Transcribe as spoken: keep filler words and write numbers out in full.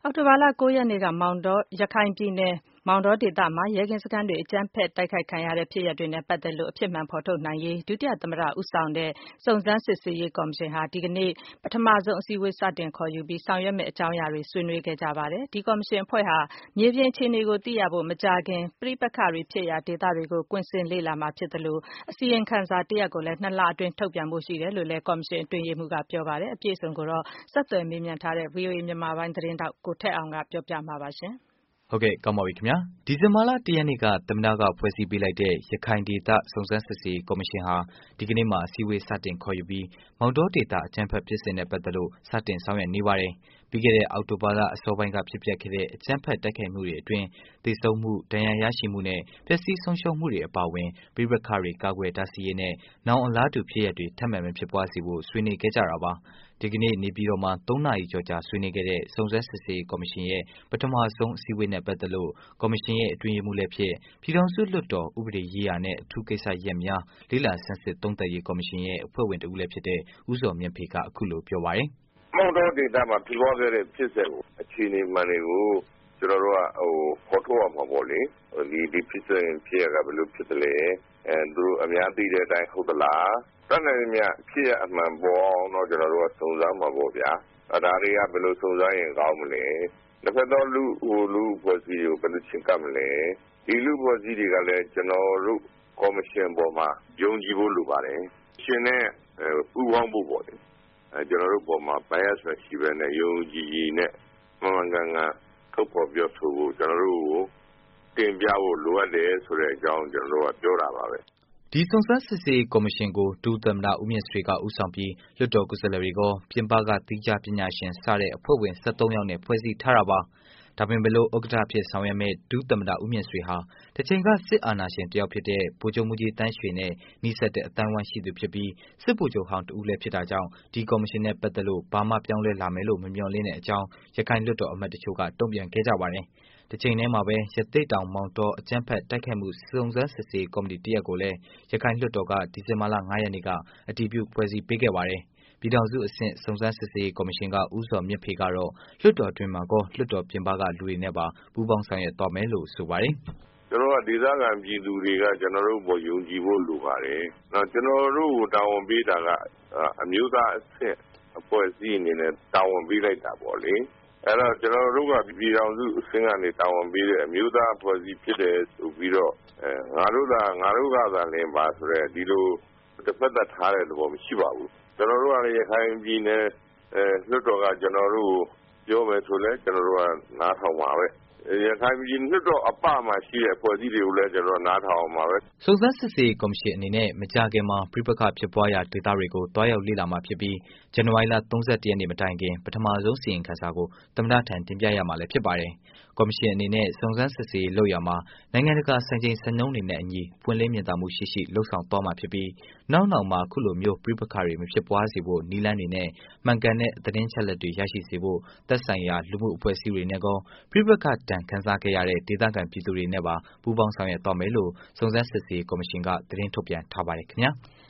အောက်တိုဘာလ ၉ ရက်နေ့က မောင်တော ရခိုင်ပြည်နယ် မောင်တောဒေသမှာ ရဲကင်းစခန်းတွေ အကြမ်းဖက်တိုက်ခိုက်ခံရတဲ့ ဖြစ်ရပ်တွေနဲ့ပတ်သက်လို့ အဖြစ်မှန်ဖော်ထုတ်နိုင်ရေး ဒုတိယသမ္မတဦးဆောင်တဲ့ စုံစမ်းစစ်ဆေးရေးကော်မရှင်ဟာ ဒီကနေ့ ပထမဆုံးအစည်းအဝေး စတင်ခေါ်ယူပြီး ဆောင်ရွက်မယ့်အကြောင်းအရာတွေ ဆွေးနွေးခဲ့ကြပါတယ်။ ဒီကော်မရှင်အဖွဲ့ဟာ မြေပြင်အခြေအနေကို သိရဖို့ မကြာခင် ပဋိပက္ခတွေဖြစ်ရာဒေသတွေကို ကွင်းဆင်းလေ့လာမှာဖြစ်သလို အစီရင်ခံစာတရပ်ကိုလည်း နှစ်လအတွင်း ထုတ်ပြန်ဖို့ရှိတယ်လို့လည်း ကော်မရှင်အတွင်းရေးမှူးက ပြောပါတယ်။ အပြည့်အစုံကိုတော့ ဆက်သွယ်မေးမြန်းထားတဲ့ ဗွီအိုအေမြန်မာပိုင်းသတင်းထောက် ကိုထက်အောင်က ပြောပြမှာပါ။ဟုတ်ကဲ့ ကောင်းပါပြီခင်ဗျာ။ ဒီဇင်ဘာလ ၁ ရက်နေ့က သမ္မတက ဖွဲ့စည်းပေးလိုက်တဲ့ ရခိုင်ဒေသ စုံစမ်းစစ်ဆေးရေးကော်မရှင်ဟာ ဒီကနေ့မှာ အစည်းအဝေး စတင်ခေါ်ယူပြီး မောင်တောဒေသ အကြမ်းဖက်ဖြစ်စဉ်နဲ့ပတ်သက်လို့ စတင်ဆောင်ရွက်နေပါတယ်။ ပြီးခဲ့တဲ့ အောက်တိုဘာလ အစောပိုင်းက ဖြစ်ပျက်ခဲ့တဲ့ အကြမ်းဖက်တိုက်ခိုက်မှုတွေအတွင်း သေဆုံးမှု ဒဏ်ရာရရှိမှုနဲ့ ပျက်စီးဆုံးရှုံးမှုတွေအပါအဝင် ပဋိပက္ခတွေ ကာကွယ်တားဆီးရေးနဲ့ နောင်အလားတူဖြစ်ရပ်တွေ ထပ်မံမဖြစ်ပွားစေဖို့ ဆွေးနွေးခဲ့ကြတာပါ။ ဒီကနေ့ နေပြည်တော်မှာ သုံးနာရီကျော်ကြာ ဆွေးနွေးခဲ့တဲ့ စုံစမ်းစစ်ဆေးရေးကော်မရှင်ရဲ့ ပထမဆုံးအစည်းအဝေးနဲ့ပတ်သက်လို့ ကော်မရှင်ရဲ့ အတွင်းရေးမှူးလည်းဖြစ် ပြည်ထောင်စုလွှတ်တော် ဥပဒေရေးရာနဲ့ အထူးကိစ္စရပ်များ လေ့လာဆန်းစစ်သုံးသပ်ရေးကော်မရှင်ရဲ့ အဖွဲ့ဝင်တဦးလည်းဖြစ်တဲ့ ဦးဇော်မြင့်ဖေက အခုလိုပြောပါတယ်။ “မောင်တောဒေသမှာဖြစ်ပွားခဲ့တဲ့ဖြစ်စဉ်ကို အခြေအနေမှန်တွေကို ကျနော်တို့ကဖော်ထုတ်ရမှာပေါ့လေ။ ဒီဖြစ်စဉ်ဖြစ်ရပ်က ဘယ်လိုဖြစ်သလဲ သူတို့အများသိတဲ့အတိုင်းဟုတ်သလား တတ်နိုင်သမျှဖြစ်ရပ်အမှန်ပေါ်အောင်တော့ ကျနော်တို့ကစုံစမ်းမှာပေါ့ဗျာ။ ဒါတွေကဘယ်လိုစုံစမ်းရင်ကောင်းမလဲ တဖက်သောလူ့အဖွဲ့အစည်းတွေကို ဘယ်လိုချဉ်းကပ်မလဲ ဒီလူ့အဖွဲ့အစည်းတွေကလည်း ကျနော်တို့ကော်မရှင်အပေါ်မှာ ယုံကြည်ဖို့လိုပါတယ်။ ရှင်နဲ့ပူးပေါင်းဖို့ပေါ့လေ။ ကျနော်တို့အပေါ်မှာ bias မရှိပဲနဲ့ ယုံယုံကြည်ကြည်နဲ့ မှန်မှန်ကန်ကန်ထုတ်ဖော်ပြောဆိုဖို့ ကျနော်တို့ကိုတင်ပြဖို့လိုအပ်တယ်ဆိုတဲ့အကြောင်း ကျနော်တို့ကပြောတာပါပဲ။ ” ဒီစုံစမ်းစစ်ဆေးရေးကော်မရှင်ကို ဒုသမ္မတဦးမြင့်ဆွေက ဦးဆောင်ပြီး လွှတ်တော်ကိုယ်စားလှယ်တွေကော ပြင်ပက သီးခြားပညာရှင် စတဲ့ အဖွဲ့ဝင် ၁၃ ယောက်နဲ့ ဖွဲ့စည်းထားတာပါ။ ဒါပေမဲ့လို့ ဥက္ကဋ္ဌအဖြစ်ဆောင်ရွက်မယ့် ဒုသမ္မတဦးမြင့်ဆွေဟာ တချိန်က စစ်အာဏာရှင်တယောက်ဖြစ်တဲ့ ဗိုလ်ချုပ်မှူးကြီးသန်းရွှေနဲ့ နီးစပ်တဲ့ အသိုင်းအဝိုင်းရှိသူဖြစ်ပြီး စစ်ဗိုလ်ချုပ်ဟောင်းတဦးလည်းဖြစ်တာကြောင့် ဒီကော်မရှင်နဲ့ပတ်သက်လို့ ဘာမှပြောင်းလဲလာမယ်လို့ မမျှော်လင့်တဲ့အကြောင်း ရခိုင်လွှတ်တော်အမတ်တချို့က တုံ့ပြန်ခဲ့ကြပါတယ်။ တချိန်တည်းမှာပဲ ရသေ့တောင် မောင်တော အကြမ်းဖက်တိုက်ခိုက်မှု စုံစမ်းစစ်ဆေးရေးကော်မတီတရပ်ကိုလည်း ရခိုင်လွှတ်တော်က ဒီဇင်ဘာလ ၅ ရက်နေ့က အတည်ပြုဖွဲ့စည်းပေးခဲ့ပါတယ်။ ပြည်ထောင်စုအဆင့် စုံစမ်းစစ်ဆေးရေးကော်မရှင်က ဦးဇော်မြင့်ဖေကတော့ လွှတ်တော်အတွင်းမှာကော လွှတ်တော်ပြင်ပကလူတွေနဲ့ပါ ပူးပေါင်းဆောင်ရွက်သွားမယ်လို့ ဆိုပါတယ်။ “ကျနော်တို့က ဒေသခံပြည်သူတွေက ကျနော်တို့အပေါ်ယုံကြည်ဖို့လိုပါတယ်။ နောက်ကျနော်တို့ကို တာဝန်ပေးတာက အမျိုးသားအဆင့်အဖွဲ့အစည်းအနေနဲ့ တာဝန်ပေးလိုက်တာပေါ့လေ။ အဲ့တော့ ကျနော်တို့က ပြည်ထောင်စုအဆင့်ကနေ တာဝန်ပေးတဲ့ အမျိုးသားအဖွဲ့အစည်းဖြစ်တယ်ဆိုပြီးတော့ ငါတို့သာ ငါတို့ကသာလျှင်ပါဆိုတဲ့ ဒီလိုတဖက်သတ်ထားတဲ့သဘောမရှိပါဘူး။ ကျနော်တို့ကလည်း ရခိုင်ပြည်နယ်လွှတ်တော်က ကျနော်တို့ကိုပြောမယ်ဆိုလည်း ကျနော်တို့က နားထောင်မှာပဲ။ ရခိုင်ပြည်လွှတ်တော်အပမှာရှိတဲ့ အဖွဲ့အစည်းတွေကိုလည်း ကျနော်တို့နားထောင်ရမှာပဲ။ ” စုံစမ်းစစ်ဆေးရေးကော်မရှင်အနေနဲ့ မကြာခင်မှာ ပဋိပက္ခဖြစ်ပွားရာဒေသတွေကို သွားရောက်လေ့လာမှာဖြစ်ပြီး ဇန်နဝါရီလ ၃၁ ရက်နေ့မတိုင်ခင် ပထမဆုံးအစီရင်ခံစာကို သမ္မတထံ တင်ပြရမှာလည်းဖြစ်ပါတယ်။ ကော်မရှင်အနေနဲ့ စုံစမ်းစစ်ဆေးရေးလုပ်ရာမှာ နိုင်ငံတကာစံချိန်စံနှုန်းတွေနဲ့အညီ ပွင့်လင်းမြင်သာမှုရှိရှိ လုပ်ဆောင်သွားမှာဖြစ်ပြီး နောက်နောင်မှာ အခုလိုမျိုး ပဋိပက္ခတွေမဖြစ်ပွားစေဖို့ နည်းလမ်းတွေနဲ့ မှန်ကန်တဲ့ သတင်းအချက်အလက်တွေ ရရှိစေဖို့ သက်ဆိုင်ရာ လူမှုအဖွဲ့အစည်းတွေနဲ့ကော ပဋိပက္ခဒဏ်ခံစားခဲ့ရတဲ့ ဒေသခံပြည်သူတွေနဲ့ပါ ပူးပေါင်းဆောင်ရွက်သွားမယ်လို့ စုံစမ်းစစ်ဆေးရေးကော်မရှင်က သတင်းထုတ်ပြန်ထားပါတယ်ခင်ဗျာ။